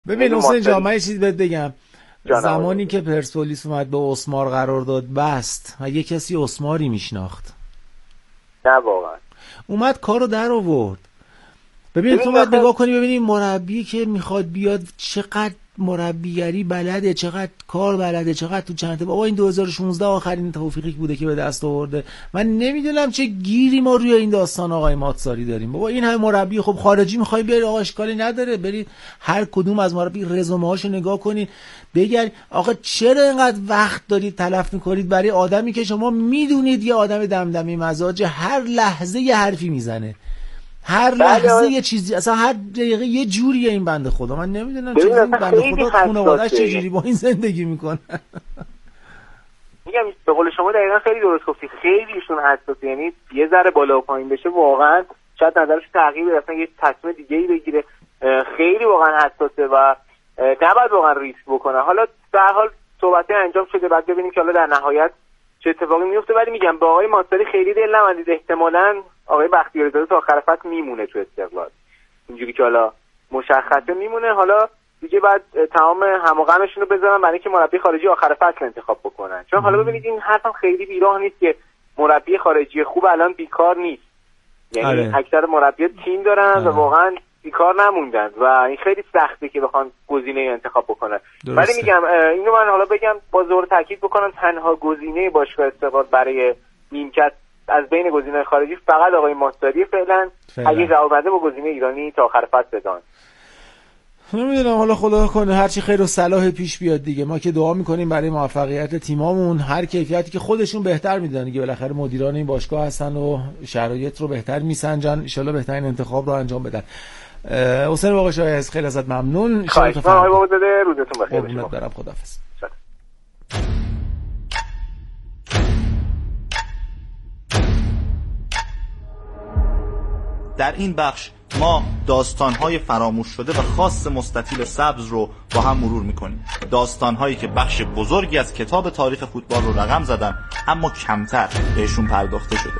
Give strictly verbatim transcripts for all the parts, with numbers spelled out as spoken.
ببین حسین جان من یه چیز بهت بگم، زمانی که پرسپولیس اومد به اسمار قرار داد بست و یه کسی اسماری میشناخت؟ نه واقعا اومد کارو در آورد. ببین تو باید نگاه کنی ببینی مربی که میخواد بیاد چقدر مربیگری بلده، چقدر کار بلده، چقدر تو چنده. بابا این دو هزار و شانزده آخرین توفیقی بوده که به دست آورده. من نمیدونم چه گیری ما روی این داستان آقای ماتساری داریم. بابا این همه مربی خب خارجی میخوای بیاری، آقا اشکالی نداره، برید هر کدوم از مربی رزومه هاشو نگاه کنید، بگید آقا چرا اینقدر وقت دارید تلف میکنید برای آدمی که شما میدونید یه آدم دمدمی مزاج، هر لحظه یه حرفی میزنه، هر لحظه یه چیزی، اصلا هر دقیقه یه جوریه این بنده خدا. من نمیدونم چه این بنده خدا خانواده‌اش چه جوری با این زندگی میکنه. میگم به قول شما دقیقاً خیلی درست گفتی، خیلی ایشون حساسه، یعنی یه ذره بالا و پایین بشه واقعا شاید نظرش تغییر بده، اصلا یه تصمیم دیگه‌ای بگیره. خیلی واقعا حساسه و نباید واقعا ریسک بکنه. حالا در حال صحبتی انجام شده، بعد ببینیم که حالا در نهایت چه اتفاقی میفته. ولی میگم با آقای ماتساری خیلی دل نبندید، احتمالاً آقای بختیاری زاده تا آخر فصل میمونه تو استقلال، اینجوری که حالا مشخصه میمونه. حالا دیگه بعد تمام هم و غمشون رو بذارن برای اینکه مربی خارجی آخر فصل انتخاب بکنن، چون حالا ببینید این حرفم خیلی بیراه نیست که مربی خارجی خوب الان بیکار نیست، یعنی آره. اکثر مربی‌ها تیم دارن آره. و واقعا بیکار نموندن و این خیلی سخته که بخوان گزینه انتخاب بکنن. ولی میگم اینو من حالا بگم با زور تاکید بکنم، تنها گزینه باشگاه استقلال برای نیمکت از بین گزینه‌های خارجی فقط آقای ماتساری فعلا. اگه جواب بده با گزینه ایرانی تا آخر فصل بدن. نمیدونم، حالا خدا کنه هرچی خیر و صلاح پیش بیاد دیگه. ما که دعا میکنیم برای موفقیت تیمامون، هر کیفیتی که خودشون بهتر میدونن دیگه، بالاخره مدیران این باشگاه هستن و شرایط رو بهتر میسنجن، ان شاءالله بهترین انتخاب رو انجام بدن. حسین باقشایی خیلی ازت ممنون. ان شاءالله تا آقای بابازاده روزتون بخیر باشه. قربونت برم، خداحافظ. در این بخش ما داستان‌های فراموش شده و خاص مستطیل سبز رو با هم مرور می‌کنیم. داستان‌هایی که بخش بزرگی از کتاب تاریخ فوتبال رو رقم زدن اما کمتر بهشون پرداخته شده.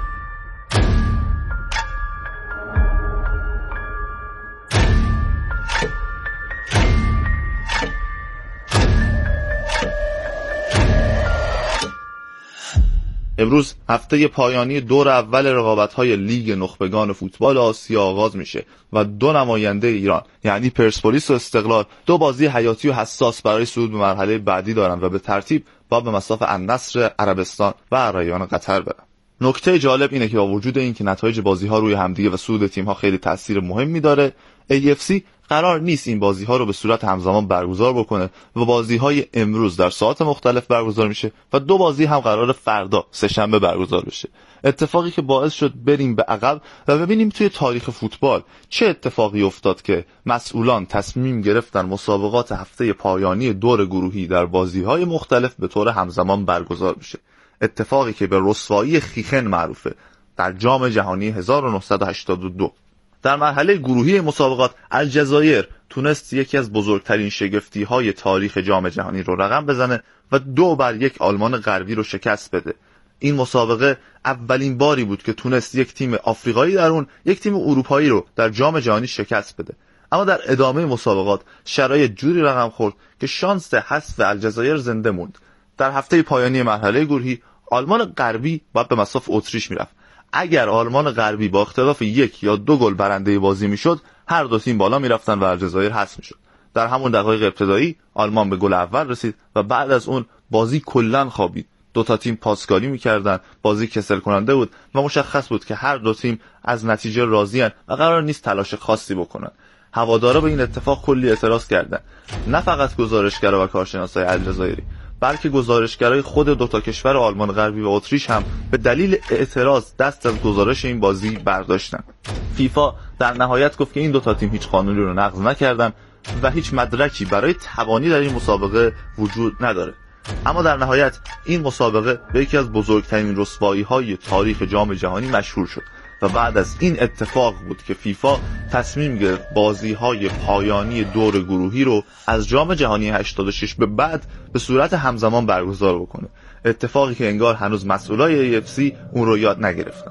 امروز هفته پایانی دور اول رقابت‌های لیگ نخبگان فوتبال آسیا آغاز میشه و دو نماینده ایران یعنی پرسپولیس و استقلال دو بازی حیاتی و حساس برای صعود به مرحله بعدی دارن و به ترتیب با به مصاف النصر عربستان و الریان قطر برن. نکته جالب اینه که با وجود این که نتایج بازی‌ها روی همدیگه و صعود تیم‌ها خیلی تاثیر مهمی داره، ای اف سی قرار نیست این بازی‌ها رو به صورت همزمان برگزار بکنه و بازی‌های امروز در ساعات مختلف برگزار میشه و دو بازی هم قرار فردا سه‌شنبه برگزار بشه. اتفاقی که باعث شد بریم به عقب و ببینیم توی تاریخ فوتبال چه اتفاقی افتاد که مسئولان تصمیم گرفتن مسابقات هفته پایانی دور گروهی در بازی‌های مختلف به طور همزمان برگزار بشه. اتفاقی که به رسوایی خیخن معروفه در جام جهانی هزار و نهصد و هشتاد و دو. در مرحله گروهی مسابقات الجزایر تونست یکی از بزرگترین شگفتی‌های تاریخ جام جهانی رو رقم بزنه و دو بر یک آلمان غربی رو شکست بده. این مسابقه اولین باری بود که تونست یک تیم آفریقایی در اون یک تیم اروپایی رو در جام جهانی شکست بده. اما در ادامه مسابقات شرایط جوری رقم خورد که شانس حذف الجزایر زنده موند. در هفته پایانی مرحله گروهی آلمان غربی باید به مصاف اتریش میرفت. اگر آلمان غربی با اختلاف یک یا دو گل برنده بازی میشد، هر دو تیم بالا میرفتن و الجزایر حذف میشد. در همون دقایق ابتدایی آلمان به گل اول رسید و بعد از اون بازی کلاً خوابید. دو تا تیم پاسکاری میکردن، بازی کسل کننده بود و مشخص بود که هر دو تیم از نتیجه راضی‌اند و قرار نیست تلاش خاصی بکنن. هوادارا به این اتفاق کلی اعتراض کردند. نه فقط گزارشگرا و کارشناسای الجزایری، بلکه گزارشگرای خود دو تا کشور آلمان غربی و اتریش هم به دلیل اعتراض دست از گزارش این بازی برداشتن. فیفا در نهایت گفت که این دو تا تیم هیچ قانونی رو نقض نکردن و هیچ مدرکی برای تبانی در این مسابقه وجود نداره. اما در نهایت این مسابقه به یکی از بزرگترین رسوایی‌های تاریخ جام جهانی مشهور شد و بعد از این اتفاق بود که فیفا تصمیم گرفت بازی‌های پایانی دور گروهی رو از جام جهانی هشتاد و شش به بعد به صورت همزمان برگزار بکنه. اتفاقی که انگار هنوز مسئولای ای اف سی اون رو یاد نگرفتن.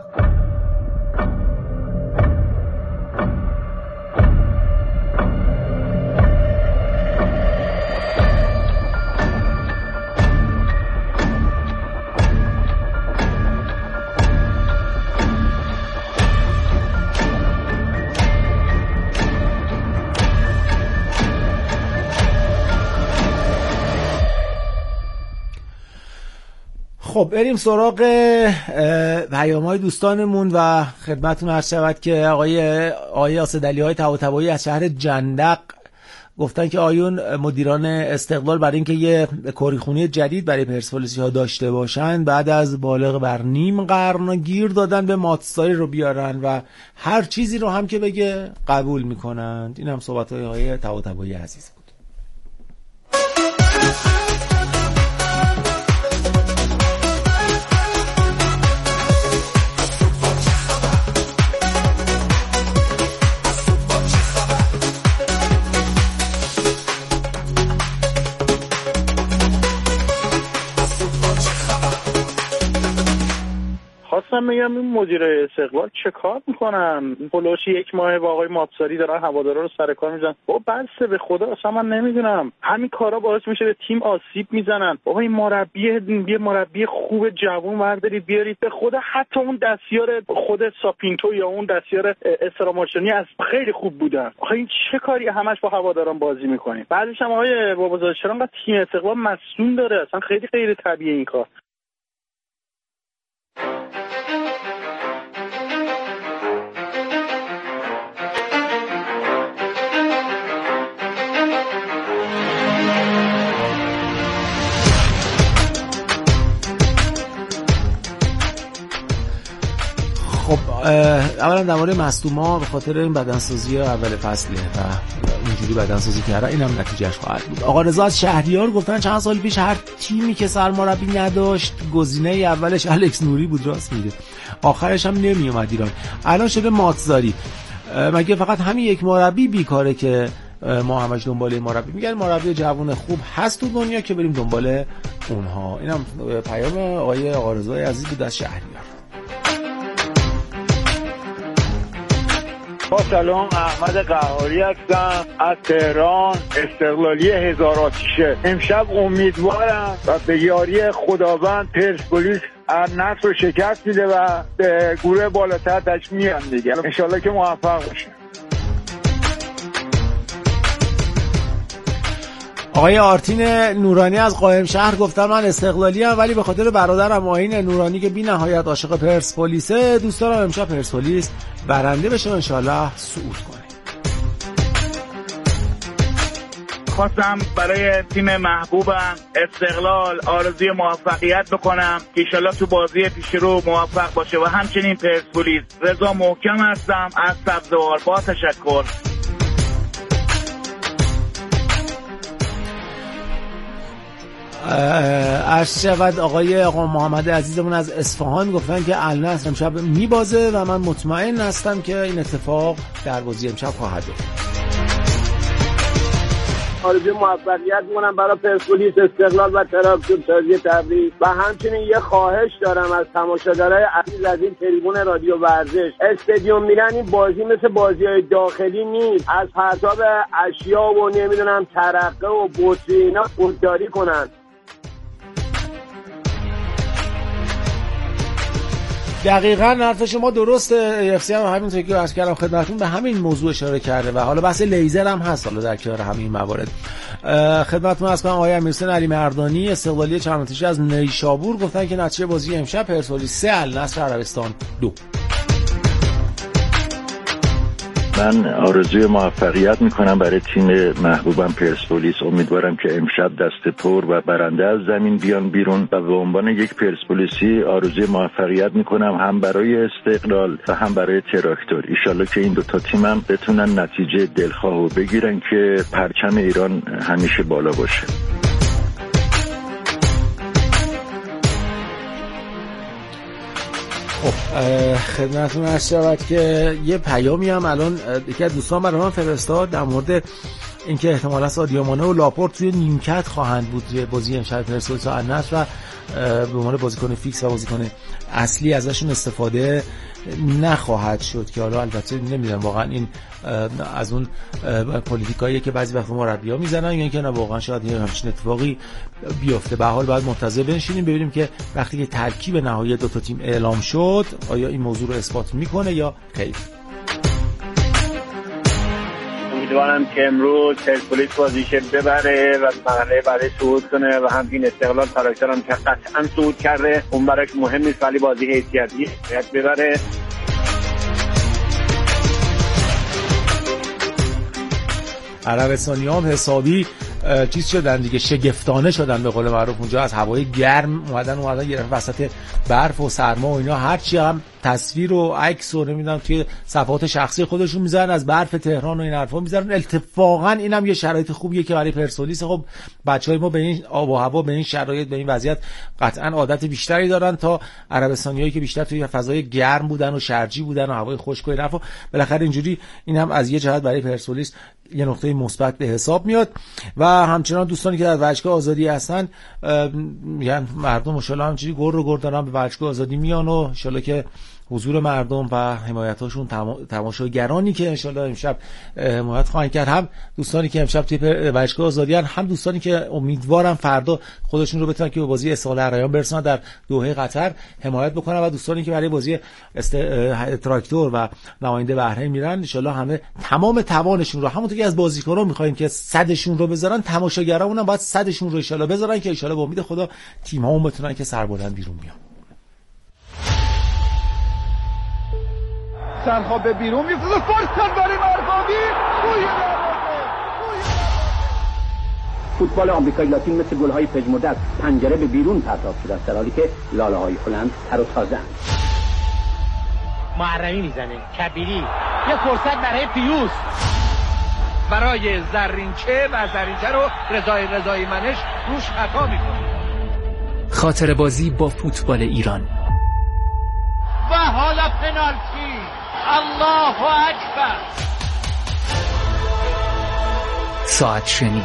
خب بریم سراغ پیام‌های دوستانمون و خدمتتون عرض شود که آقای آقای اسدعلی‌های طباطبایی از شهر جندق گفتن که آیون مدیران استقلال برای اینکه یه کریخونی جدید برای پرسپولیس‌ها داشته باشن بعد از بالغ بر نیم قرن گیر دادن به ماتساری رو بیارن و هر چیزی رو هم که بگه قبول میکنند. این هم صحبت‌های آقای طباطبایی عزیز بود. خواستم بگم این مدیرای استقلال چه کار میکنن؟ پلوش یک ماه با آقای ماتساری دارن هوادارا رو سر کار میزنن. بابا بسه به خدا، اصلا من نمیدونم همین کارا باعث میشه به تیم آسیب میزنن. بابا این مربی یه مربی خوب جوان بردارید بیارید، به خدا حتی اون دستیار خود ساپینتو یا اون دستیار استراماشونی از خیلی خوب بودن. آخه این چه کاری همش با هواداران بازی میکنین؟ بعدش هم آقای بابازاده چرا انقدر تیم استقلال مسئول داره؟ اصلا خیلی غیر طبیعیه این کار. خب اولا در مورد مصدوما به خاطر این بدنسازی اول فصله و اینجوری بدنسازی کردن، اینم نتیجهش خواهد بود. آقا رضا از شهریار گفتن چند سال پیش هر تیمی که سرمربی نداشت گزینه اولش الکس نوری بود. راست میگه، آخرش هم نمی اومد ایران. الان شده ماتزاری. مگه فقط همین یک مربی بیکاره که ما همش دنبال مربی میگن؟ مربی جوان خوب هست تو دنیا که بریم دنبال اونها. اینم پیام آقای آقا رضا عزیز بود از شهریار. با سلام، احمد قهاری هستم از تهران، استقلالی هزار آتیشه. امشب امیدوارم و به یاری خداوند پرسپولیس النصر رو شکست میده و به گروه بالاتر داشت میان دیگه. انشالله که موفق باشه. آقای آرتین نورانی از قائم شهر گفتن من استقلالی ام ولی به خاطر برادرم آیین نورانی که بی نهایت عاشق پرسپولیسه دوست دارم امشب پرسپولیس برنده بشه و انشالله صعود کنه. خواستم برای تیم محبوبم استقلال آرزوی موفقیت بکنم که انشالله تو بازی پیش رو موفق باشه و همچنین پرسپولیس. رضا محکم هستم از سبزوار. با تشکر. عرض شود آقای آقا محمد عزیزمون از اصفهان گفتن که النصر امشب میبازه و من مطمئن هستم که این اتفاق در بازی امشب خواهد افتاد. آرزوی موفقیت میکنم برای پرسپولیس، استقلال و تراکتور سازی تبریز و همچنین یه خواهش دارم از تماشاگرای عزیز از این تریبون رادیو ورزش، استادیوم میرن این بازی مثل بازی‌های داخلی نیست، از پرتاب اشیا و نمیدونم ترقه و بطری اینا خودداری کنن. دقیقاً حرف شما درسته. افسی هم همینطور که عرض کردم خدمتتون به همین موضوع اشاره کرده و حالا بحث لیزر هم هست حالا در کنار همین موارد. خدمتتون عرض کنم آقای امیرحسین علی مردانی استقلالی چرمنتشی از نیشابور گفتن که نتیجه بازی امشب پرسپولیس سه النصر عربستان دو. من آرزوی موفقیت میکنم برای تیم محبوبم پرسپولیس. امیدوارم که امشب دست پر و برنده از زمین بیان بیرون و به عنوان یک پرسپولیسی آرزوی موفقیت میکنم هم برای استقلال و هم برای تراکتور. ایشالله که این دوتا تیمم بتونن نتیجه دلخواهو بگیرن که پرچم ایران همیشه بالا باشه. خب خدمتتون عرض شود که یه پیامی هم الان یکی از دوستان برای من فرستاد در مورد اینکه احتمالاً سادیو مانه و لاپورت توی نیمکت خواهند بود توی بازی امشب پرسپولیس و النصر و به عنوان بازیکن فیکس و بازیکن اصلی ازشون استفاده نخواهد شد که حالا البته نمیدونم واقعا این از اون پلیتیکایی که بعضی وقت مربی‌ها میزنن یا اینکه نه واقعا شاید یه همچین اتفاقی بیفته. به هر حال باید منتظر بنشینیم ببینیم که وقتی که ترکیب نهایی دو تا تیم اعلام شد آیا این موضوع رو اثبات میکنه یا خیر. امیدوارم که امروز پرسپولیس بازیش ببره و مرحله بعدی صعود کنه و همچنین استقلال تراکتورم که قطعا صعود کرده اون براش مهم نیست ولی بازی حیثیتی باید ببره. عربستانی هم حسابی چیز شدن دیگه، شگفتانه شدن به قول معروف. اونجا از هوای گرم اومدن اومدن گرفتن وسط برف و سرما و اینا، هرچی هم تصویر و عکس و نمیدونم توی صفحات شخصی خودشون میذارن از برف تهران و این حرفا میذارن. اتفاقا اینم یه شرایط خوبیه که برای پرسپولیس. خب بچهای ما به این آب و هوا، به این شرایط، به این وضعیت قطعا عادت بیشتری دارن تا عربستانیایی که بیشتر توی فضای گرم بودن و شرجی بودن و هوای خشک و این حرفا. بالاخره اینجوری این هم از یه جهت برای پرسپولیس یه نقطه مثبت به حساب میاد. و همچنان دوستانی که در ورزشگاه آزادی هستن، یعنی مردم ان شاءالله همچینی گر رو گر دارن به ورزشگاه آزادی میان و ان شاءالله که حضور مردم و حمایتاشون تماشاگرانی که ان شاءالله امشب حمایت خواهند کرد، هم دوستانی که امشب توی ورزشگاه آزادی هستن، هم دوستانی که امیدوارم فردا خودشون رو بتونن که به بازی استقلال الرایان برسن در دوحه قطر حمایت بکنن، و دوستانی که برای بازی است... تراکتور و نماینده بحرین میرن ان شاءالله همه تمام توانشون رو، همونطور که از بازیکن‌ها می‌خوایم که صدشون رو بذارن، تماشاگرامون هم باید صدشون رو ان شاءالله بذارن که ان شاءالله با امید خدا تیم‌هامون بتونن که سربلند بیرون بیان. سرخواب به بیرون میفته، فرصت برای مرغابی. فوتبال آمریکای لاتین مثل گل‌های پژمرده از پنجره به بیرون پرتاب شده است، در حالی که لاله‌های هلند تر و تازه‌اند. محرمی میزنه کبیری، یه فرصت برای پیوس، برای زرینچه و زرینچه رو رضای رضای منش روش خطا میکنه. خاطر بازی با فوتبال ایران. و حالا پنالتی، الله اکبر. ساعت شنی.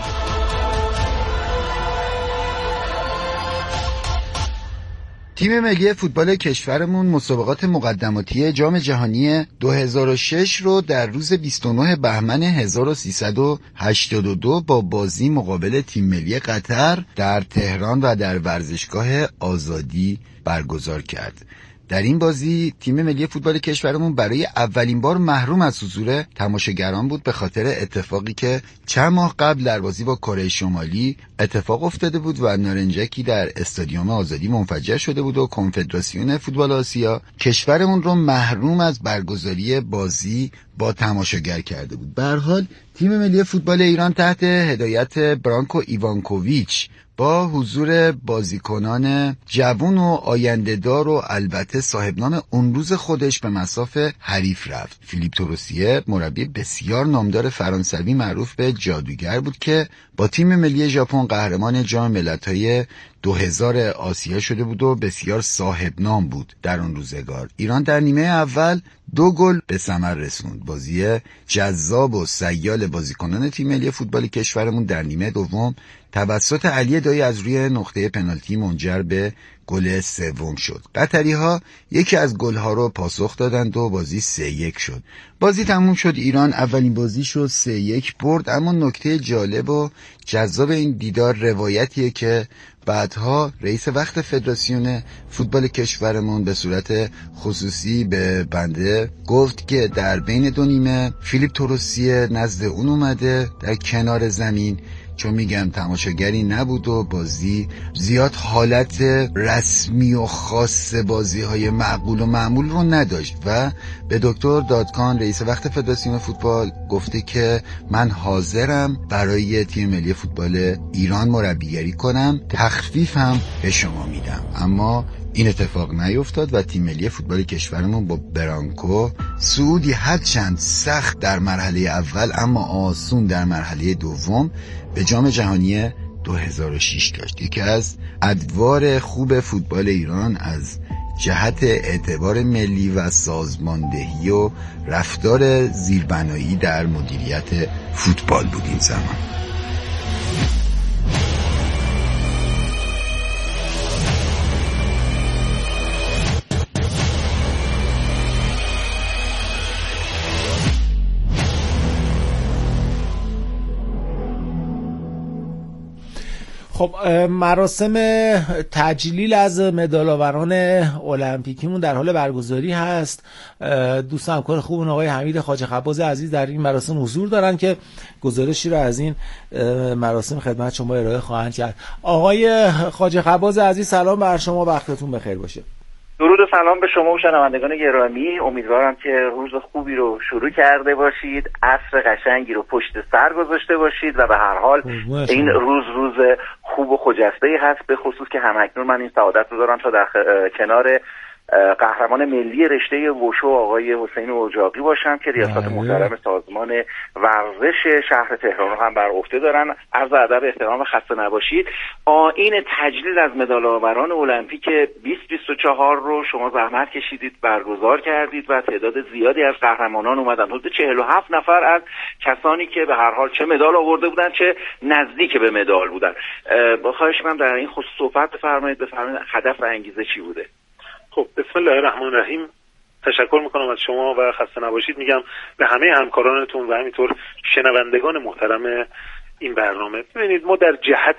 تیم ملی فوتبال کشورمون مسابقات مقدماتی جام جهانی دو هزار و شش رو در روز بیست و نه بهمن هزار و سیصد و هشتاد و دو با بازی مقابل تیم ملی قطر در تهران و در ورزشگاه آزادی برگزار کرد. در این بازی تیم ملی فوتبال کشورمون برای اولین بار محروم از حضور تماشاگران بود، به خاطر اتفاقی که چند ماه قبل در بازی با کره شمالی اتفاق افتاده بود و نارنجکی در استادیوم آزادی منفجر شده بود و کنفدراسیون فوتبال آسیا کشورمون رو محروم از برگزاری بازی با تماشاگر کرده بود. به هر حال تیم ملی فوتبال ایران تحت هدایت برانکو ایوانکوویچ با حضور بازیکنان جوان و آینده‌دار و البته صاحب نام اون روز خودش به مصاف حریف رفت. فیلیپ توروسیه مربی بسیار نامدار فرانسوی معروف به جادوگر بود که با تیم ملی ژاپن قهرمان جام ملت‌های دو هزار آسیا شده بود و بسیار صاحب نام بود در اون روزگار. ایران در نیمه اول دو گل به ثمر رسوند. بازی جذاب و سیال بازیکنان تیم ملی فوتبال کشورمون در نیمه دوم توسط علی دایی از روی نقطه پنالتی منجر به گل سوم شد. قطری‌ها یکی از گل‌ها رو پاسخ دادند و بازی سه یک شد. بازی تموم شد، ایران اولین بازیشو سه یک برد. اما نکته جالب و جذاب این دیدار روایتیه که بعدها رئیس وقت فدراسیون فوتبال کشورمون به صورت خصوصی به بنده گفت که در بین دو نیمه فیلیپ توروسیه نزد اون اومده در کنار زمین، چون میگم تماشاگری نبود و بازی زیاد حالت رسمی و خاص بازی های معقول و معمول رو نداشت و به دکتر دادکان رئیس وقت فدراسیون فوتبال گفته که من حاضرم برای تیم ملی فوتبال ایران مربیگری کنم، تخفیف هم به شما میدم. اما این اتفاق نیفتاد و تیم ملی فوتبال کشورمون با برانکو صعودی هرچند سخت در مرحله اول اما آسون در مرحله دوم به جام جهانی دو هزار و شش داشت. یکی از ادوار خوب فوتبال ایران از جهت اعتبار ملی و سازماندهی و رفتار زیربنایی در مدیریت فوتبال بود این زمان. خب مراسم تجلیل از مدال‌آوران المپیکیمون در حال برگزاری هست. دوست همکار خوبون آقای حمید خواجه خباز عزیز در این مراسم حضور دارن که گزارشی رو از این مراسم خدمت شما ارائه خواهند کرد. آقای خواجه خباز عزیز سلام بر شما، وقتتون بخیر باشه. درود و سلام به شما و شنوندگان گرامی. امیدوارم که روز خوبی رو شروع کرده باشید، عصر قشنگی رو پشت سر گذاشته باشید و به هر حال این روز روز خوب و خجسته‌ای هست، به خصوص که همکنون من این سعادت رو دارم تا در کنار قهرمان ملی رشته وشو آقای حسین اجاقی باشم که ریاست محترم سازمان ورزش شهر تهران رو هم بر عهده دارن. عرض ادب احترام و خسته نباشید. آیین تجلیل از مدال‌آوران المپیک بیست بیست و چهار رو شما زحمت کشیدید برگزار کردید و تعداد زیادی از قهرمانان اومدن، حدود چهل و هفت نفر از کسانی که به هر حال چه مدال آورده بودن چه نزدیک به مدال بودن. با خواهش من در این خصوص صحبت بفرمایید، بفرمایید هدف و انگیزه چی بوده؟ خب بسم الله الرحمن الرحیم. تشکر میکنم از شما و خسته نباشید میگم به همه همکارانتون و همینطور شنوندگان محترم این برنامه. ببینید ما در جهت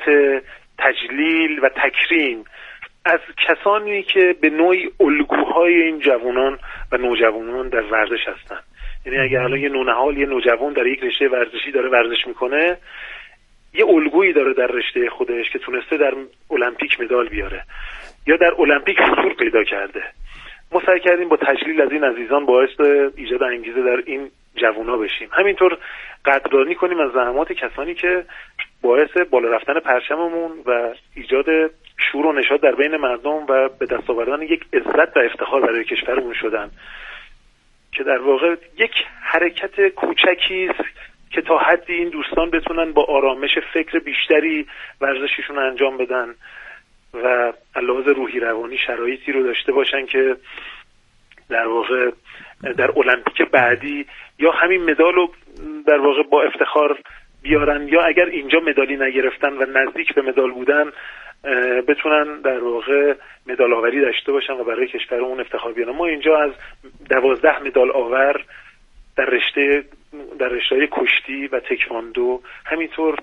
تجلیل و تکریم از کسانی که به نوعی الگوهای این جوانان و نوجوانان در ورزش هستن، یعنی اگر الان یه نونهال یه نوجوان در یک رشته ورزشی داره ورزش میکنه، یه الگویی داره در رشته خودش که تونسته در المپیک مدال بیاره یا در المپیک حضور پیدا کرده. ما سعی کردیم با تجلیل از این عزیزان باعث ایجاد انگیزه در این جوونا بشیم، همینطور قدردانی کنیم از زحمات کسانی که باعث بالا رفتن پرچممون و ایجاد شور و نشاط در بین مردم و به دست آوردن یک عزت و افتخار برای کشورمون شدن، که در واقع یک حرکت کوچکی است که تا حدی این دوستان بتونن با آرامش فکر بیشتری ورزششون انجام بدن و علاوه روحی روانی شرایطی رو داشته باشن که در واقع در المپیک بعدی یا همین مدال رو در واقع با افتخار بیارن، یا اگر اینجا مدالی نگرفتن و نزدیک به مدال بودن بتونن در واقع مدال آوری داشته باشن و برای کشورمون افتخار بیارن. ما اینجا از دوازده مدال آور در رشته در رشته کشتی و تکواندو، همینطور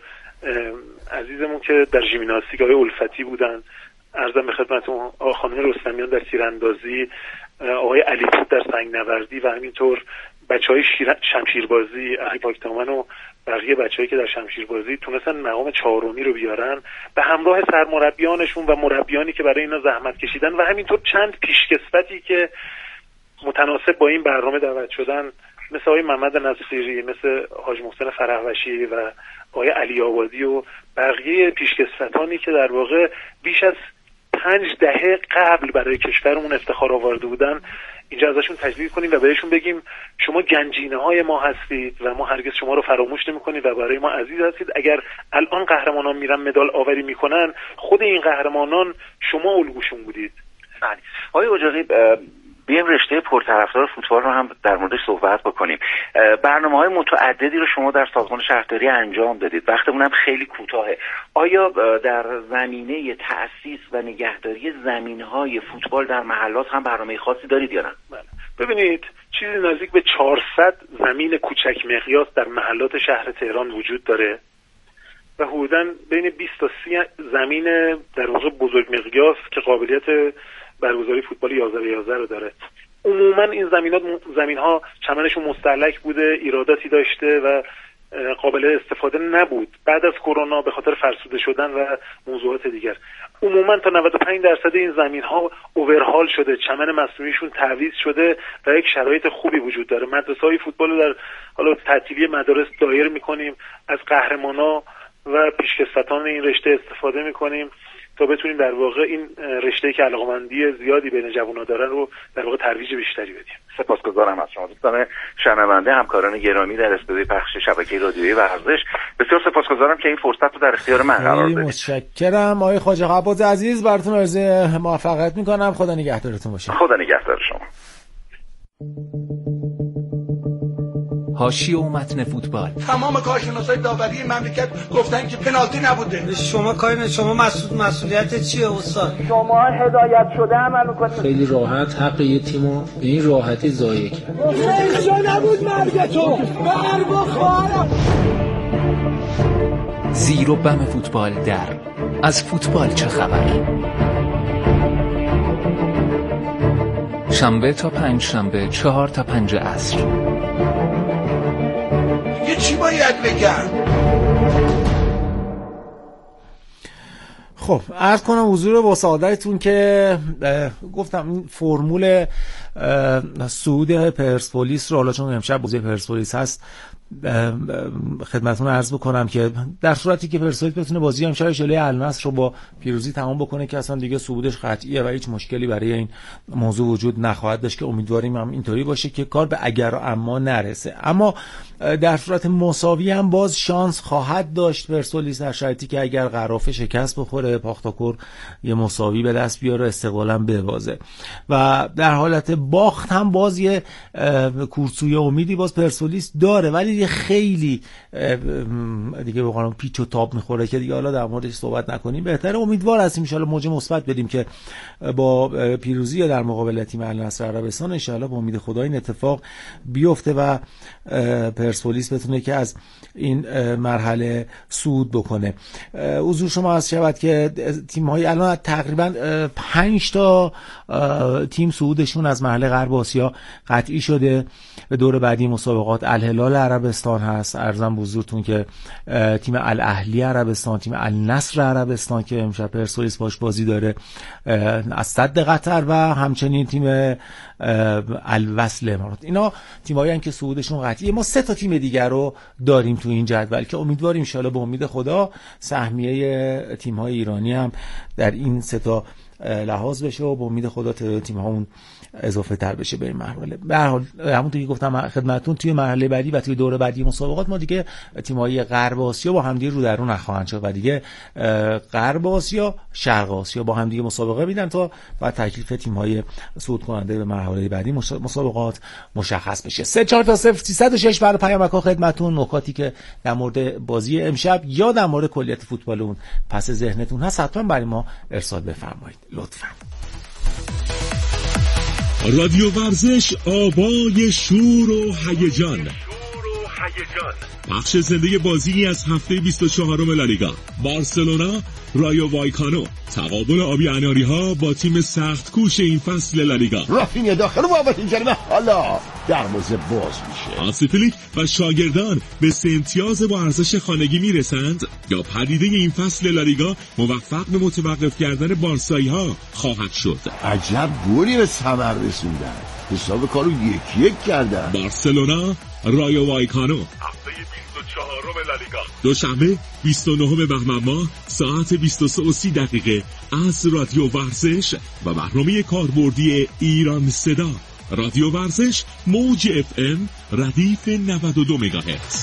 عزیزمون که در ژیمناستیک آقای الفتی بودن، عرضم به خدمتتون آقای خانم رستمیان در تیراندازی، آقای علیپور در سنگ نوردی و همینطور بچهای شمشیربازی آقای پاکدامن و بقیه بچه‌ای که در شمشیربازی تونستن مقام چهارمی رو بیارن به همراه سرمربیانشون و مربیانی که برای اینا زحمت کشیدن و همینطور چند پیشکسوتی که متناسب با این برنامه دعوت شدن، مثل آقای محمد نصیری، مثل حاج محسن فرهوشی و آقای علی آبادی و بقیه پیشکسوتانی که در واقع بیش از پنج دهه قبل برای کشورمون افتخار آورده بودن، اینجا ازشون تجلیل کنیم و بهشون بگیم شما گنجینه های ما هستید و ما هرگز شما رو فراموش نمی‌کنیم و برای ما عزیز هستید. اگر الان قهرمانان میرن مدال آوری میکنن، خود این قهرمانان شما الگوشون بودید. بله. آقای اجاقی، بیایم رشته پرطرفدار فوتبال رو هم در موردش صحبت بکنیم. برنامه‌های متعددی رو شما در سازمان شهرداری انجام دادید، وقتمون هم خیلی کوتاهه. آیا در زمینه تأسیس و نگهداری زمین‌های فوتبال در محلات هم برنامه خاصی دارید یا نه؟ بله. ببینید چیزی نزدیک به چهارصد زمین کوچک مقیاس در محلات شهر تهران وجود داره و حدوداً بین بیست تا سی زمین در واقع بزرگ مقیاس که قابلیت برگزاری فوتبال یازده به یازده رو داره. عموما این زمینات زمین‌ها چمنشون مستهلک بوده، ایراداتی داشته و قابل استفاده نبود. بعد از کرونا به خاطر فرسوده شدن و موضوعات دیگر عموما تا نود و پنج درصد این زمین‌ها اوورهال شده، چمن مصنوعیشون تعویض شده و یک شرایط خوبی وجود داره. مدرسه‌های فوتبال رو در حالا تعطیلی مدارس دایر می‌کنیم، از قهرمانا و پیشکسوتان این رشته استفاده می‌کنیم تا بتونیم در واقع این رشته‌ای که علاقمندی زیادی بین جوان‌ها دارن رو در واقع ترویج بیشتری بدیم. سپاسگزارم از شما دوستان شنونده، همکاران گرامی در استودیوی پخش شبکه رادیویی ورزش. بسیار سپاسگزارم که این فرصت رو در اختیار من قرار دادید. متشکرم آقای خواجه خباز عزیز، براتون آرزوی موفقیت می‌کنم. خدا نگهدارتون باشه. خدا نگهدار شما. حاشیه و متن فوتبال. تمام کارشناسای داوری مملکت گفتن که پنالتی نبوده. شما کاری نه، شما مسئول مسئولیت چیه استاد؟ شما هدایت شده عمل می‌کنید. خیلی راحت حق یه تیمو به این راحتی ضایع کرد. خیلی نبود مرگ تو. بر با خواهرم. زیر و بم فوتبال در از فوتبال چه خبر؟ شنبه تا پنج شنبه چهار تا پنج عصر. یه چی باید بگم؟ خب عرض کنم حضور با سعادتتون که گفتم این فرمول صعود پرسپولیس رو، حالا چون امشب بازی پرسپولیس هست خدمتتون عرض بکنم که در صورتی که پرسپولیس بتونه بازی امشب جلوی النصر رو با پیروزی تمام بکنه که اصلا دیگه صعودش قطعیه و هیچ مشکلی برای این موضوع وجود نخواهد داشت، که امیدواریم هم اینطوری باشه که کار به اگر و اما نرسه. اما در صورت مساوی هم باز شانس خواهد داشت پرسپولیس در شرایطی که اگر قرافه شکست بخوره، پاختاکور یه مساوی به دست بیاره، استقلال هم ببازه و در حالت باخت هم باز یه کورسوی امیدی باز پرسپولیس داره، ولی خیلی دیگه به قانون پیچ و تاب میخوره که دیگه حالا در موردش صحبت نکنیم. بهتره امیدوار هستیم ان شاء الله موج مثبت بدیم که با پیروزی در مقابل تیم النصر عربستان ان شاء الله با امید خدا این اتفاق بیفته و پرسپولیس بتونه که از این مرحله صعود بکنه. حضور شما از شود که تیم‌های الان تقریبا پنج تا تیم صعودشون از مرحله غرب آسیا قطعی شده. به دور بعدی مسابقات الهلال عربستان هست، ارزم به حضورتون که تیم الاهلی عربستان، تیم النصر عربستان که امشب پرسپولیس باش بازی داره از صد قطر و همچنین تیم الوصل امارات. اینا تیمایی هستن که صعودشون قطعیه. ما سه تا تیم دیگر رو داریم تو این جدول که امیدواریم ان شاء الله به امید خدا سهمیه تیم‌های ایرانی هم در این سه تا لحاظ بشه و به امید خدا تعداد تیم‌ها اون اضافه تر بشه به این مرحله. به هر حال همونطوری که گفتم خدمتتون توی مرحله بعدی و توی دوره بعدی مسابقات ما دیگه تیم‌های غرب آسیا با همدیگه رو در رو نخواهند شد و دیگه غرب آسیا شرق آسیا با همدیگه مسابقه میدن تا بعد تکلیف تیم‌های صعود کننده به مرحله بعدی مسابقات مشخص بشه. سه چهار تا صفر سیصد و شش برای پیامک‌ها خدمتتون. نکاتی که در مورد بازی امشب یا در مورد کلیت فوتبال اون پس ذهنتون هست حتما برای ما ارسال بفرمایید لطفاً. رادیو ورزش آبای شور و هیجان، بخش زنده بازی از هفته بیست و چهارم لالیگا. بارسلونا رایو وایکانو، تقابل آبی اناری ها با تیم سخت کوش این فصل لالیگا. رافینیا داخل محوطه جریمه، حالا دروازه باز میشه. هانسی فلیک و شاگردان به سه امتیاز با ارزش خانگی میرسند یا پدیده این فصل لالیگا موفق به متوقف کردن بارسایی ها خواهد شد؟ عجب گلی به ثمر رسوندن، حساب کارو یکی یک کردن. بارسلونا رایو وایکانو هفته بیست و چهارم لالیگا، دوشنبه بیست و نهم بهمن ماه ساعت بیست و سه و سی دقیقه از رادیو ورزش و برنامه کاربردی ایران صدا. رادیو ورزش موج اف ام ردیف نود و دو مگاهرتز.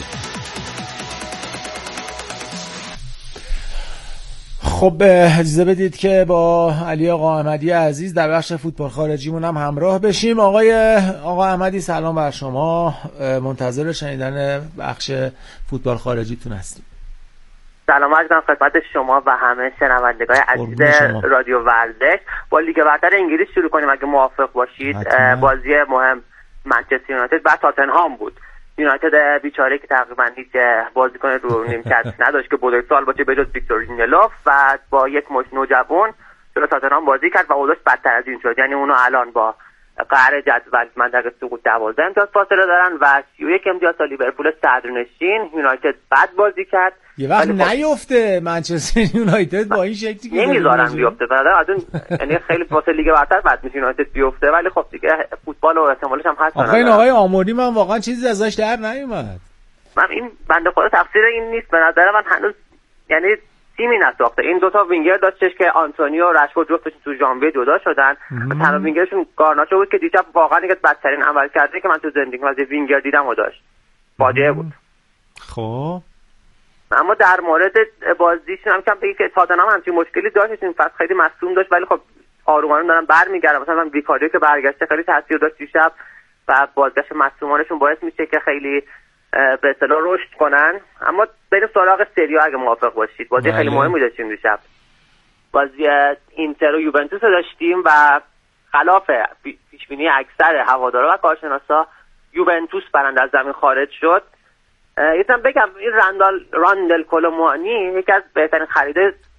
خب اجازه بدید که با علی آقا احمدی عزیز در بخش فوتبال خارجیمون هم همراه بشیم. آقای آقا احمدی سلام بر شما، منتظر شنیدن بخش فوتبال خارجیتون هستیم. سلام عرض می‌کنم خدمت شما و همه شنوندگان عزیز رادیو ورزش. با لیگ برتر انگلیس شروع کنیم اگه موافق باشید. بازی مهم منچستر یونایتد و تاتنهام بود. یونایتد بیچاره که تقریبا هیچ بازیکن رو نیمکت نداشت که بزرگسال باشه به جز ویکتور لیندلوف و با یک مش نوجوان جلوی تاتنهام بازی کرد و اوضاعش بدتر از این شد. یعنی اونو الان با قهر جدول منطقه سقوط دوازده امتیاز فاصله دارن و سی و یک امتیاز تا لیورپول صدرنشین. یونایتد بد بازی کرد. یه وقت نیفته منچستر یونایتد با این شکلی که نمیذارن بیفته. بعد از اون یعنی خیلی واسه لیگ برتر بعد میشه یونایتد بیفته، ولی خب دیگه فوتبال و احتمالش هم هست. آقا این آقای آموری من واقعا چیزی ازش در نیومد. من این بنده خدا تفسیر این نیست، به نظر من هنوز یعنی تیمی نساخته. این دوتا وینگر داشتش که آنتونیو و رشفورد جفتشون تو ژانویه جدا شدن. تنها وینگرشون گارناچو بود که دیشب واقعا دیگه بدترین عمل کرده که من تو زندگیم از وینگر دیدم و داشت. فاجعه بود. خب اما در مورد بازیشون هم کم بگی که تاتنهام همچین مشکلی داشت، این فصل خیلی مصدوم داشت، ولی خب آروم آروم دارن برمیگردن. مثلا من ویکاریو که برگشته خیلی تاثیر داشت دیشب و بازگشت مصدومانشون باعث میشه که خیلی به اصطلاح رشد کنن. اما بریم سراغ سری آ اگه موافق باشید. بازی خیلی مهمی داشتیم دیشب. بازی اینتر و یوونتوس داشتیم و خلاف پیشبینی اکثر هوادارا و کارشناسا یوونتوس برنده از زمین خارج شد. یکم بگم این راندال راندل کولوموانی یکی از بهترین خرید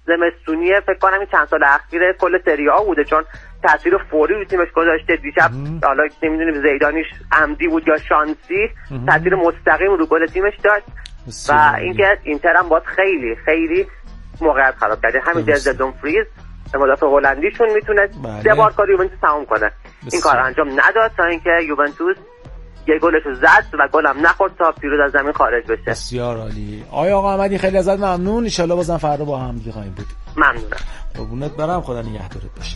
زمستونیه، فکر کنم این چند سال اخیر کل سری آ بوده، چون تاثیر فوری رو تیمش گذاشته. دیشب حالا نمیدونیم زیدانیش عمدی بود یا شانسی، تاثیر مستقیم رو گل تیمش داشت و اینکه اینتر هم باز خیلی خیلی موقعیت خراب کرده. همین دزل دومفریز مدافع هلندیشون میتونه سه بار کار یوونتوس تموم کنه، این کار انجام نداد تا اینکه یوونتوس یه گلش رو زد و گلم نخورد تا پیروز از زمین خارج بشه. بسیار عالی. آقای آقا احمدی خیلی ازت ممنون، ان شاءالله بازم فردا با هم دیگه خواهیم بود. ممنونم. قربونت برم، خدا نگهدارت باشه.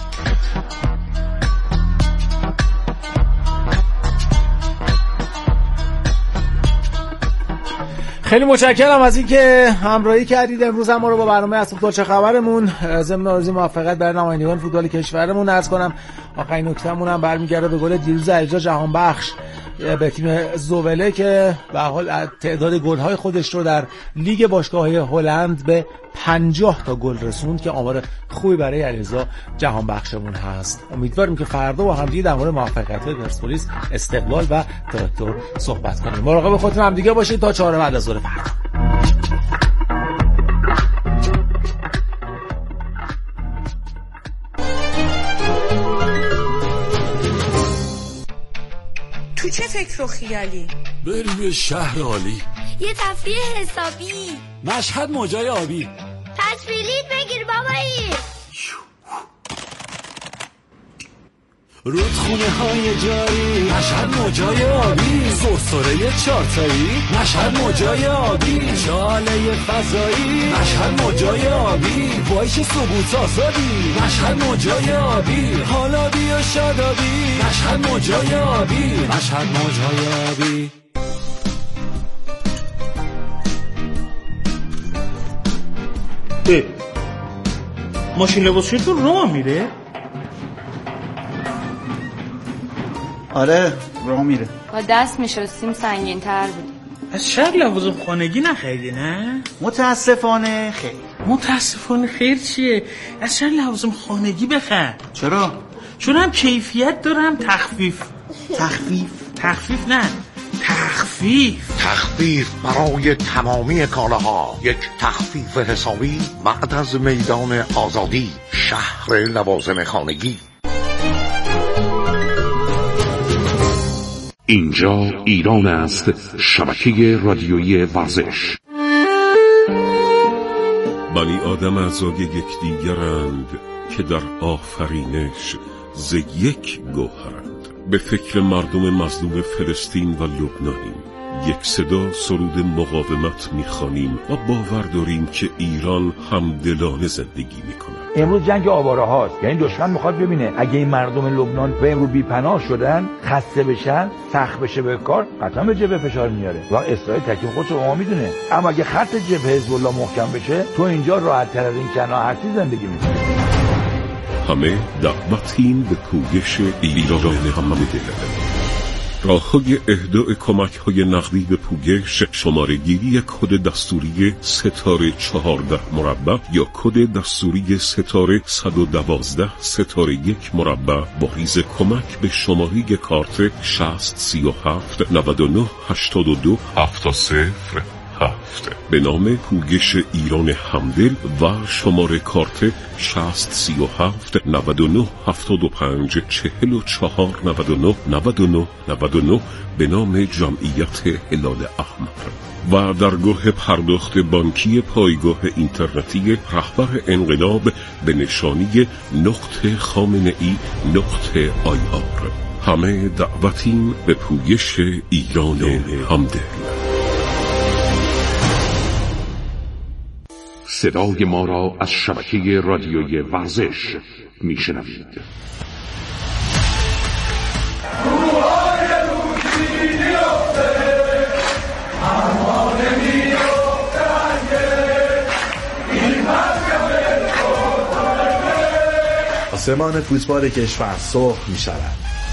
خیلی متشکرم از اینکه همراهی کردید امروز هم ما رو با برنامه از فوتبال چه خبرمون. ضمن آرزوی موفقیت برای نمایندگان فوتبال کشورمون عرض کنم آخرین نکتهمون هم برمیگرده به گل دیروز علیرضا جهانبخش به تیم زوبله که به حال تعداد گل‌های خودش رو در لیگ باشگاه‌های هلند به پنجاه تا گل رسوند که آمار خوبی برای علیرضا جهانبخشمون هست. امیدواریم که فردا با هم دیگه در مورد موفقیت‌های پرسپولیس، استقلال و تراکتور صحبت کنیم. مراقب خودتون هم دیگه باشید تا چهار بعد از ظهر فردا. تو چه فکر و خیالی؟ بریم یه شهر عالی، یه تفریح حسابی، مشهد موجای آبی، تصویلیت بگیر بابایی، رودخونه های جاری، مشهد موجای آبی، سرسره چارتایی، مشهد موجای آبی، شاله فضایی، مشهد موجای آبی، وایش ثبوت آزادی، مشهد موجای آبی، حالا بیا شادابی، مشهد موجای آبی، مشهد موجای آبی. اه ماشین لباسشویتون راه میره؟ آره راه میره. با دست میشستیم سنگین تر بود. از شهر لوازم خانگی نخریدی نه؟ متاسفانه خیر. متاسفانه خیر چیه؟ از شهر لوازم خانگی بخر. چرا؟ چون هم کیفیت داره هم تخفیف. تخفیف؟ تخفیف نه تخفیف تخفیف برای تمامی کالاها، یک تخفیف حسابی بعد از میدان آزادی، شهر لوازم خانگی. اینجا ایران است، شبکه رادیویی ورزش. بنی آدم اعضای یکدیگرند که در آفرینش ز یک گوهرند. به فکر مردم مظلوم فلسطین و لبنانیم. یک صدا سرود مقاومت میخوانیم و باور داریم که ایران همدلانه زندگی میکنه. امروز جنگ آواره هاست، یعنی دشمن میخواد ببینه اگه این مردم لبنان به امروز بی‌پناه شدن، خسته بشن، سخت بشه به کار، قطعا به جبهه فشار میاره و اسرائیل تکلیف خودش رو میدونه. اما اگه خط جبهه حزب الله محکم بشه، تو اینجا راحت تر از این کنار هستی زندگی میکنی. همه دعوتیم به پویش ایران همدل. راه‌های اهدای کمک‌های نقدی به پوگش، شماره‌گیری کد دستوری ستاره چهارده مربع یا کد دستوری ستاره صد و دوازده ستاره یک مربع با ریز کمک به شماره کارت شصت سی و هفت نود و نه هشتاد و دو هفتاد صفر هفت به نام پوگش ایران همدل و شماره کارت شصت سی و هفت نود و نه هفتاد و پنج چهل و چهار نود و نه نود و نه نود و نه به نام جمعیت هلال احمر و درگاه پرداخت بانکی پایگاه اینترنتی رهبر انقلاب به نشانی نقطه خامنه ای نقطه آی آر. همه دعوتیم به پوگش ایران همدل. صدای ما را از شبکه رادیویی ورزش میشنوید. آسمان فوتبال کشور سرخ می شود.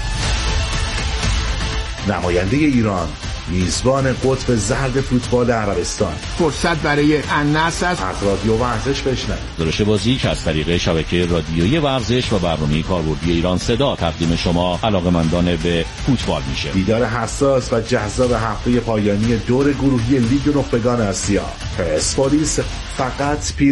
نماینده ایران میزبان قطب زرد فوتبال عربستان. فرصت برای النصر از رادیو ورزش بشنوید. درش بازی که از طریق شبکه رادیویی ورزش و برنامه کاربردی ایران صدا تقدیم شما علاقه‌مندان به فوتبال میشه. دیدار حساس و جذاب هفته پایانی دور گروهی لیگ نخبگان آسیا. پرسپولیس فقط